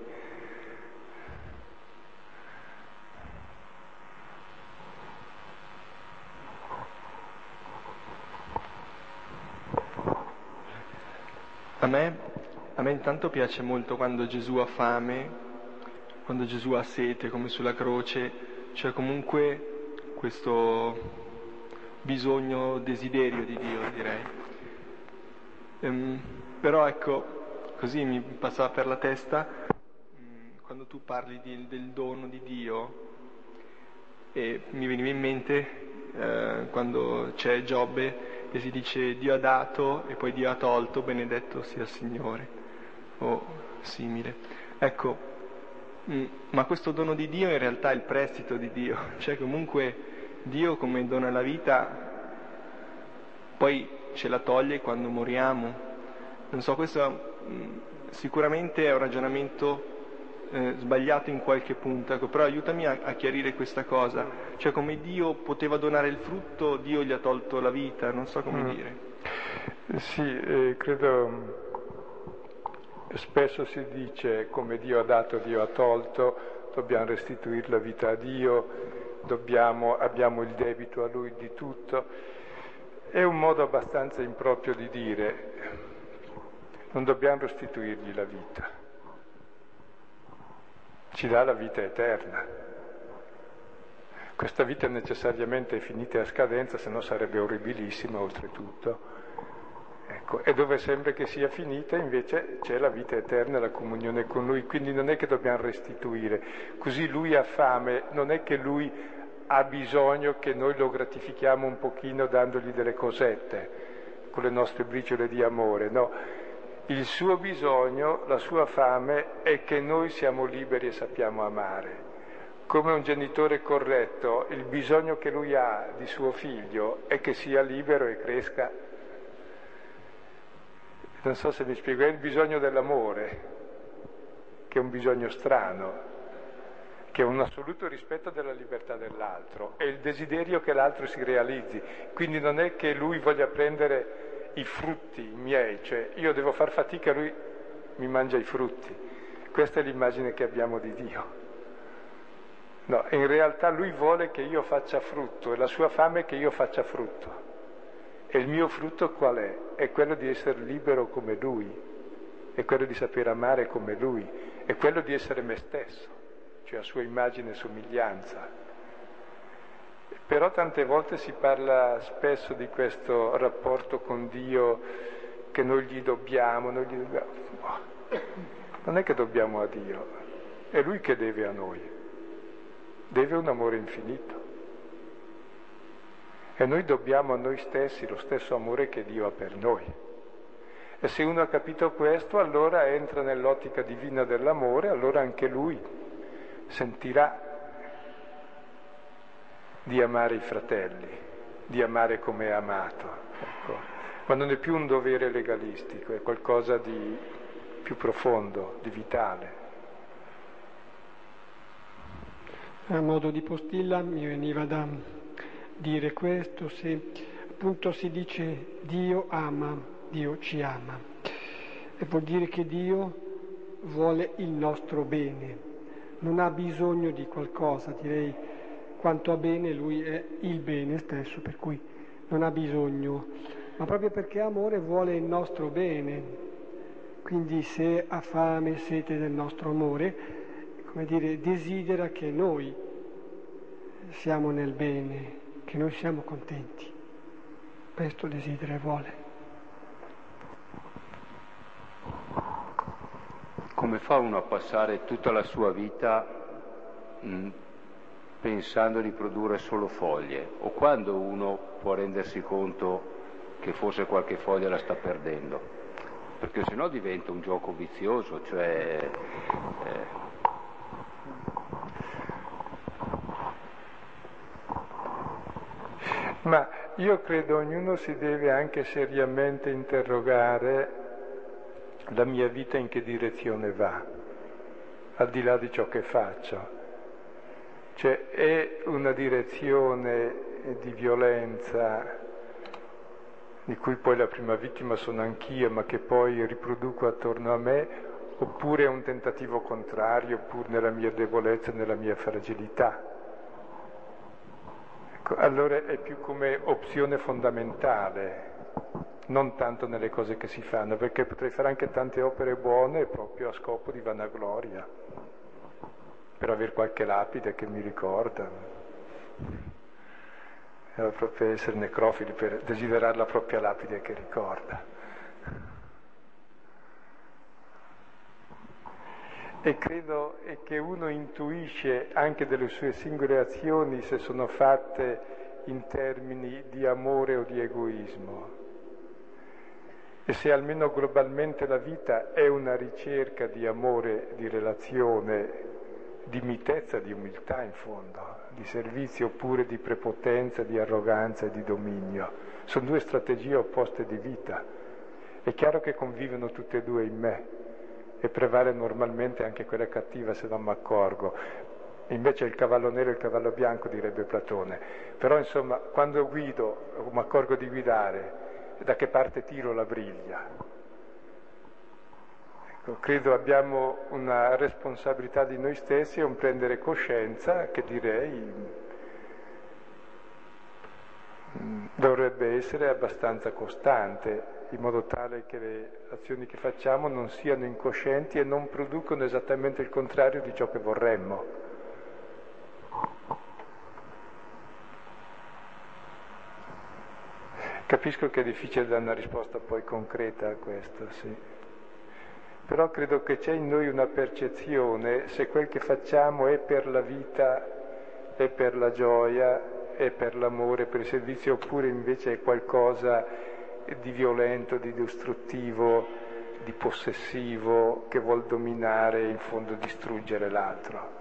A me, a me intanto piace molto quando Gesù ha fame, quando Gesù ha sete, come sulla croce, cioè comunque questo bisogno, desiderio di Dio, direi. Ehm, però ecco, così mi passava per la testa, mh, quando tu parli di, del dono di Dio, e mi veniva in mente eh, quando c'è Giobbe e si dice Dio ha dato e poi Dio ha tolto, benedetto sia il Signore, o simile. Ecco, mh, ma questo dono di Dio in realtà è il prestito di Dio, cioè comunque Dio come dona la vita poi ce la toglie quando moriamo. Non so, questo mh, sicuramente è un ragionamento eh, sbagliato in qualche punto, ecco, però aiutami a, a chiarire questa cosa, cioè come Dio poteva donare il frutto, Dio gli ha tolto la vita, non so come mm. dire. Sì, eh, credo spesso si dice come Dio ha dato, Dio ha tolto, dobbiamo restituire la vita a Dio, Dobbiamo, abbiamo il debito a Lui di tutto. È un modo abbastanza improprio di dire: non dobbiamo restituirgli la vita, ci dà la vita eterna. Questa vita è necessariamente finita a scadenza, se no sarebbe orribilissima oltretutto. Ecco, e dove sembra che sia finita invece c'è la vita eterna, la comunione con Lui, quindi non è che dobbiamo restituire. Così Lui ha fame, non è che Lui ha bisogno che noi lo gratifichiamo un pochino dandogli delle cosette, con le nostre briciole di amore, no. Il suo bisogno, la sua fame è che noi siamo liberi e sappiamo amare. Come un genitore corretto, il bisogno che lui ha di suo figlio è che sia libero e cresca. Non so se mi spiego, è il bisogno dell'amore, che è un bisogno strano, che è un assoluto rispetto della libertà dell'altro, è il desiderio che l'altro si realizzi, quindi non è che lui voglia prendere i frutti miei, cioè io devo far fatica, lui mi mangia i frutti. Questa è l'immagine che abbiamo di Dio. No, in realtà lui vuole che io faccia frutto, e la sua fame è che io faccia frutto. E il mio frutto qual è? È quello di essere libero come lui, è quello di saper amare come lui, è quello di essere me stesso, cioè a sua immagine e somiglianza. Però tante volte si parla spesso di questo rapporto con Dio che noi gli dobbiamo, noi gli dobbiamo. Non è che dobbiamo a Dio, è Lui che deve a noi, deve un amore infinito. E noi dobbiamo a noi stessi lo stesso amore che Dio ha per noi. E se uno ha capito questo, allora entra nell'ottica divina dell'amore, allora anche lui sentirà di amare i fratelli, di amare come è amato. Ecco. Ma non è più un dovere legalistico, è qualcosa di più profondo, di vitale. A modo di postilla mi veniva da dire questo, se appunto si dice Dio ama, Dio ci ama, e vuol dire che Dio vuole il nostro bene, non ha bisogno di qualcosa, direi quanto a bene lui è il bene stesso, per cui non ha bisogno, ma proprio perché amore vuole il nostro bene, quindi se ha fame, sete del nostro amore, come dire, desidera che noi siamo nel bene, che noi siamo contenti. Questo desidera e vuole. Come fa uno a passare tutta la sua vita mh, pensando di produrre solo foglie? O quando uno può rendersi conto che forse qualche foglia la sta perdendo? Perché sennò diventa un gioco vizioso, cioè... Eh, Ma io credo ognuno si deve anche seriamente interrogare la mia vita in che direzione va, al di là di ciò che faccio. Cioè è una direzione di violenza di cui poi la prima vittima sono anch'io, ma che poi riproduco attorno a me, oppure è un tentativo contrario, pur nella mia debolezza, nella mia fragilità. Allora è più come opzione fondamentale, non tanto nelle cose che si fanno, perché potrei fare anche tante opere buone proprio a scopo di vanagloria, per avere qualche lapide che mi ricorda, era proprio essere necrofili per desiderare la propria lapide che ricorda. E credo che uno intuisce anche delle sue singole azioni se sono fatte in termini di amore o di egoismo. E se almeno globalmente la vita è una ricerca di amore, di relazione, di mitezza, di umiltà in fondo, di servizio oppure di prepotenza, di arroganza e di dominio. Sono due strategie opposte di vita. È chiaro che convivono tutte e due in me. E prevale normalmente anche quella cattiva se non mi accorgo. Invece il cavallo nero e il cavallo bianco, direbbe Platone. Però insomma, quando guido o mi accorgo di guidare, da che parte tiro la briglia? Ecco, credo abbiamo una responsabilità di noi stessi e un prendere coscienza che direi dovrebbe essere abbastanza costante, in modo tale che le azioni che facciamo non siano incoscienti e non producono esattamente il contrario di ciò che vorremmo. Capisco che è difficile dare una risposta poi concreta a questo, sì. Però credo che c'è in noi una percezione, se quel che facciamo è per la vita, è per la gioia, è per l'amore, per il servizio, oppure invece è qualcosa di violento, di distruttivo, di possessivo, che vuol dominare e in fondo distruggere l'altro.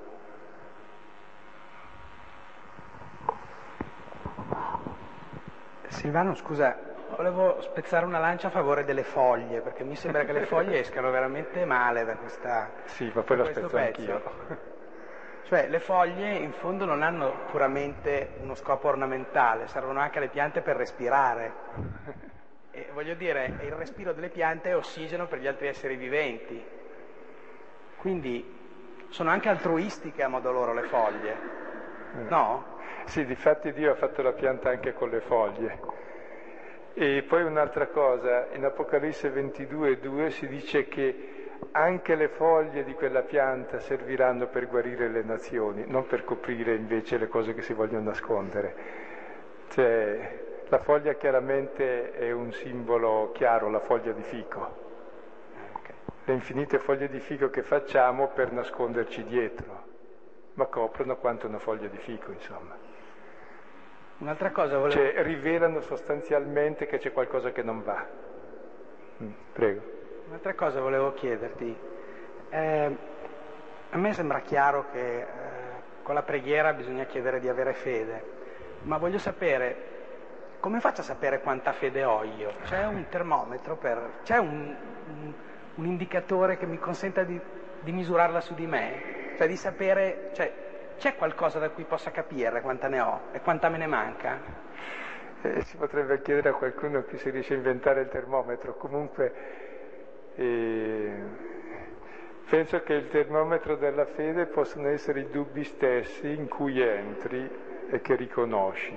Silvano, scusa, volevo spezzare una lancia a favore delle foglie, perché mi sembra che le foglie escano veramente male da questa Sì, ma poi lo spezzo pezzo. anch'io. Cioè, le foglie in fondo non hanno puramente uno scopo ornamentale, servono anche alle piante per respirare. E voglio dire, il respiro delle piante è ossigeno per gli altri esseri viventi. Quindi sono anche altruistiche a modo loro le foglie, no? Sì, difatti Dio ha fatto la pianta anche con le foglie. E poi un'altra cosa, in Apocalisse ventidue due si dice che anche le foglie di quella pianta serviranno per guarire le nazioni, non per coprire invece le cose che si vogliono nascondere. Cioè, la foglia chiaramente è un simbolo chiaro, la foglia di fico. Le infinite foglie di fico che facciamo per nasconderci dietro, ma coprono quanto una foglia di fico, insomma. Un'altra cosa volevo... Cioè, rivelano sostanzialmente che c'è qualcosa che non va. Mm, prego. Un'altra cosa volevo chiederti. Eh, a me sembra chiaro che eh, con la preghiera bisogna chiedere di avere fede, ma voglio sapere come faccio a sapere quanta fede ho io? C'è un termometro per... c'è un... un un indicatore che mi consenta di, di misurarla su di me, cioè di sapere, cioè c'è qualcosa da cui possa capire quanta ne ho e quanta me ne manca? Eh, si potrebbe chiedere a qualcuno che si riesce a inventare il termometro, comunque eh, penso che il termometro della fede possono essere i dubbi stessi in cui entri e che riconosci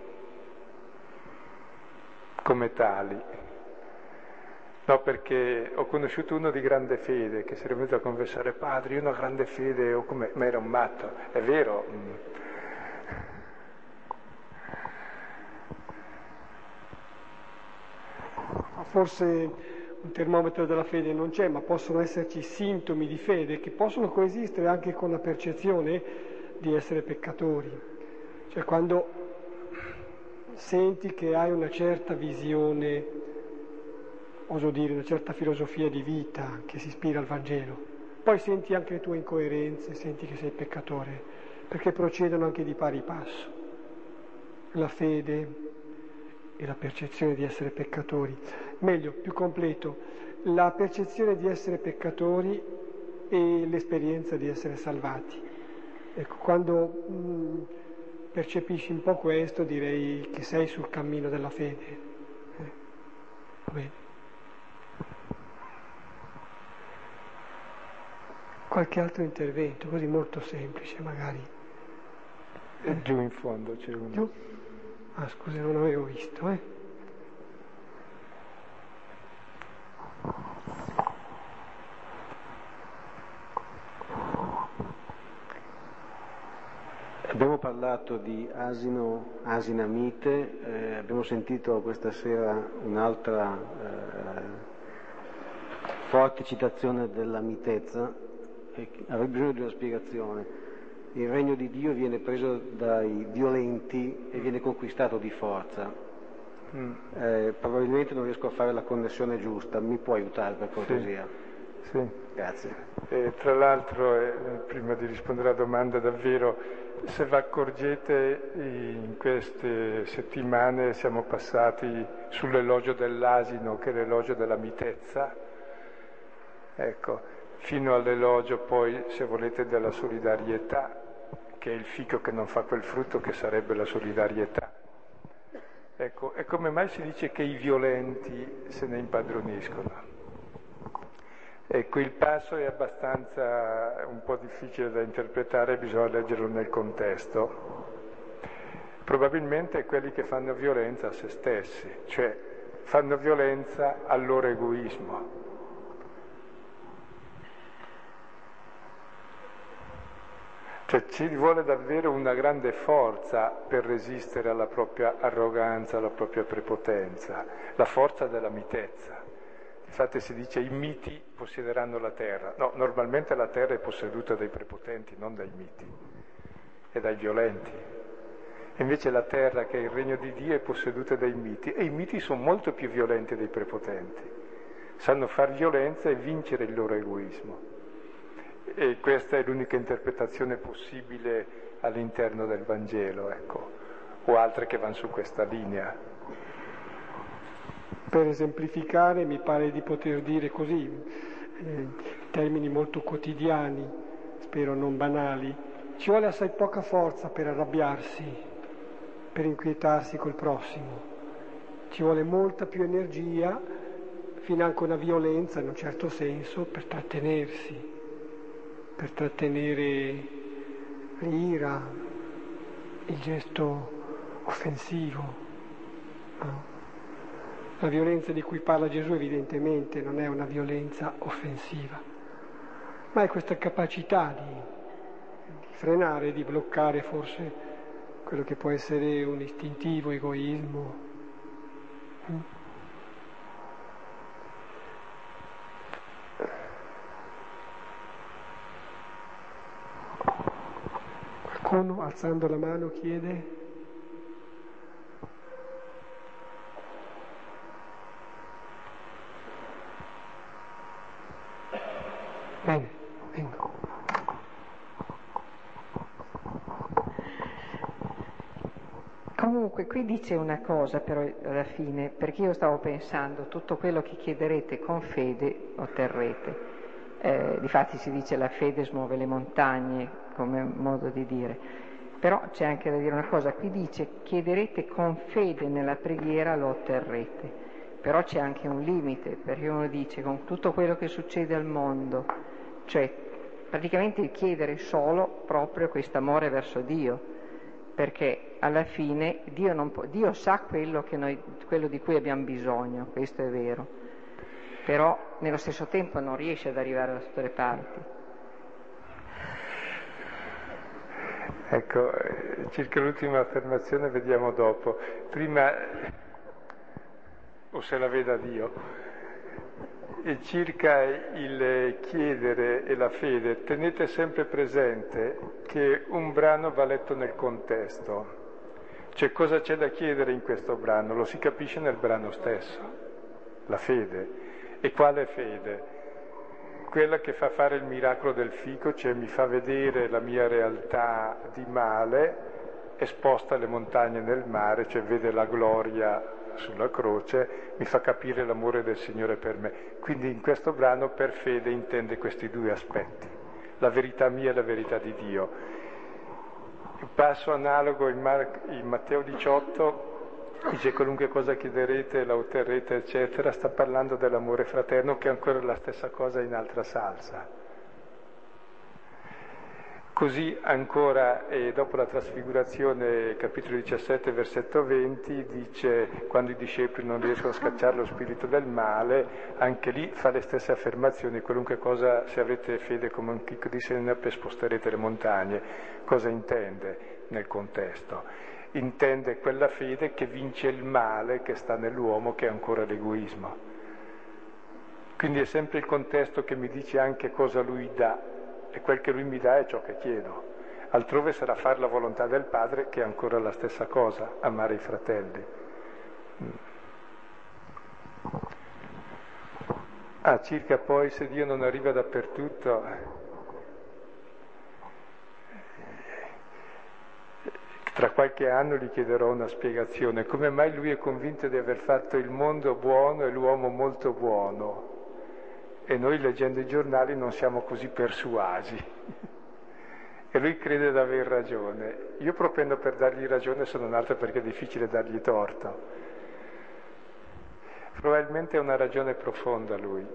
come tali. No, perché ho conosciuto uno di grande fede che si era venuto a confessare: padre, io ho una grande fede, o come... ma era un matto, è vero. Forse un termometro della fede non c'è, ma possono esserci sintomi di fede che possono coesistere anche con la percezione di essere peccatori. Cioè quando senti che hai una certa visione, oso dire, una certa filosofia di vita che si ispira al Vangelo, poi senti anche le tue incoerenze, senti che sei peccatore, perché procedono anche di pari passo, la fede e la percezione di essere peccatori. Meglio, più completo, la percezione di essere peccatori e l'esperienza di essere salvati. Ecco, quando mh, percepisci un po' questo, direi che sei sul cammino della fede. Eh, va bene. Qualche altro intervento, così molto semplice magari. E giù in fondo c'è uno. Giù? Ah, scusi, non avevo visto, eh. Abbiamo parlato di asino, asina mite, eh, abbiamo sentito questa sera un'altra eh, forte citazione della mitezza. Avrei bisogno di una spiegazione. Il regno di Dio viene preso dai violenti e viene conquistato di forza. Mm. Eh, probabilmente non riesco a fare la connessione giusta, mi può aiutare per cortesia? Sì, sì. Grazie. E tra l'altro, eh, prima di rispondere alla domanda, davvero, se vi accorgete, in queste settimane siamo passati sull'elogio dell'asino che è l'elogio della mitezza. Ecco. Fino all'elogio poi, se volete, della solidarietà, che è il fico che non fa quel frutto che sarebbe la solidarietà. Ecco, e come mai si dice che i violenti se ne impadroniscono? Ecco, il passo è abbastanza un po' difficile da interpretare, bisogna leggerlo nel contesto. Probabilmente quelli che fanno violenza a se stessi, cioè fanno violenza al loro egoismo. Cioè ci vuole davvero una grande forza per resistere alla propria arroganza, alla propria prepotenza, la forza della mitezza. Infatti si dice i miti possederanno la terra. No, normalmente la terra è posseduta dai prepotenti, non dai miti, e dai violenti. Invece la terra, che è il regno di Dio, è posseduta dai miti, e i miti sono molto più violenti dei prepotenti. Sanno far violenza e vincere il loro egoismo. E questa è l'unica interpretazione possibile all'interno del Vangelo, ecco, o altre che vanno su questa linea. Per esemplificare mi pare di poter dire così, eh, in termini molto quotidiani, spero non banali, ci vuole assai poca forza per arrabbiarsi, per inquietarsi col prossimo, ci vuole molta più energia, finanche una violenza in un certo senso, per trattenersi, per trattenere l'ira, il gesto offensivo. No? La violenza di cui parla Gesù evidentemente non è una violenza offensiva, ma è questa capacità di, di frenare, di bloccare forse quello che può essere un istintivo egoismo. Qualcuno alzando la mano chiede? Bene, vengo. Comunque qui dice una cosa però alla fine, perché io stavo pensando tutto quello che chiederete con fede otterrete. Eh, difatti si dice la fede smuove le montagne come modo di dire, però c'è anche da dire una cosa, qui dice chiederete con fede nella preghiera lo otterrete, però c'è anche un limite, perché uno dice con tutto quello che succede al mondo, cioè praticamente il chiedere solo proprio quest'amore verso Dio, perché alla fine Dio, non può, Dio sa quello, che noi, quello di cui abbiamo bisogno, questo è vero, però nello stesso tempo non riesce ad arrivare da tutte le parti. Ecco, circa l'ultima affermazione vediamo dopo. Prima, o se la veda Dio, e circa il chiedere e la fede, tenete sempre presente che un brano va letto nel contesto. Cioè cosa c'è da chiedere in questo brano? Lo si capisce nel brano stesso, la fede. E quale fede? Quella che fa fare il miracolo del fico, cioè mi fa vedere la mia realtà di male, esposta alle montagne nel mare, cioè vede la gloria sulla croce, mi fa capire l'amore del Signore per me. Quindi in questo brano per fede intende questi due aspetti, la verità mia e la verità di Dio. Il passo analogo in, Mar- in Matteo diciotto dice qualunque cosa chiederete la otterrete eccetera, sta parlando dell'amore fraterno che è ancora la stessa cosa in altra salsa. Così ancora, e dopo la trasfigurazione, capitolo diciassette, versetto venti, dice quando i discepoli non riescono a scacciare lo spirito del male, anche lì fa le stesse affermazioni, qualunque cosa, se avete fede come un chicco di senape sposterete le montagne. Cosa intende nel contesto? Intende quella fede che vince il male che sta nell'uomo, che è ancora l'egoismo. Quindi è sempre il contesto che mi dice anche cosa lui dà, e quel che lui mi dà è ciò che chiedo. Altrove sarà fare la volontà del Padre, che è ancora la stessa cosa, amare i fratelli. Ah, circa poi se Dio non arriva dappertutto, tra qualche anno gli chiederò una spiegazione. Come mai lui è convinto di aver fatto il mondo buono e l'uomo molto buono? E noi leggendo i giornali non siamo così persuasi. E lui crede di aver ragione. Io propendo per dargli ragione, se non altro perché è difficile dargli torto. Probabilmente è una ragione profonda lui,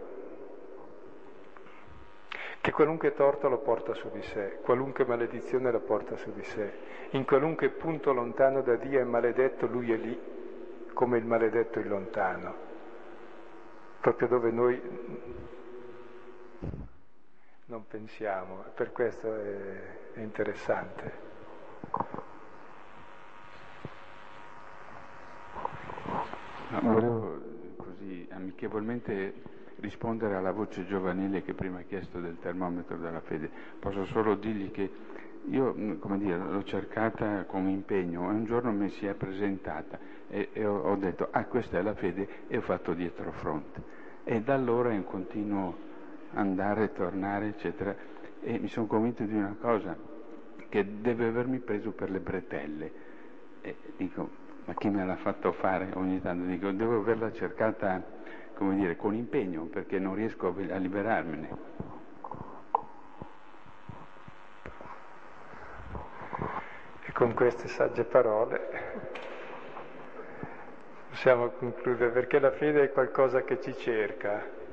che qualunque torto lo porta su di sé, qualunque maledizione lo porta su di sé. In qualunque punto lontano da Dio è maledetto, lui è lì, come il maledetto è lontano. Proprio dove noi non pensiamo, per questo è, è interessante. No, volevo così amichevolmente rispondere alla voce giovanile che prima ha chiesto del termometro della fede. Posso solo dirgli che io, come dire, l'ho cercata con impegno e un giorno mi si è presentata e, e ho, ho detto, ah, questa è la fede, e ho fatto dietro fronte. E da allora è un continuo andare e tornare, eccetera, e mi sono convinto di una cosa, che deve avermi preso per le bretelle. E dico, ma chi me l'ha fatto fare ogni tanto? Dico, devo averla cercata, come dire, con impegno, perché non riesco a liberarmene. E con queste sagge parole possiamo concludere, perché la fede è qualcosa che ci cerca.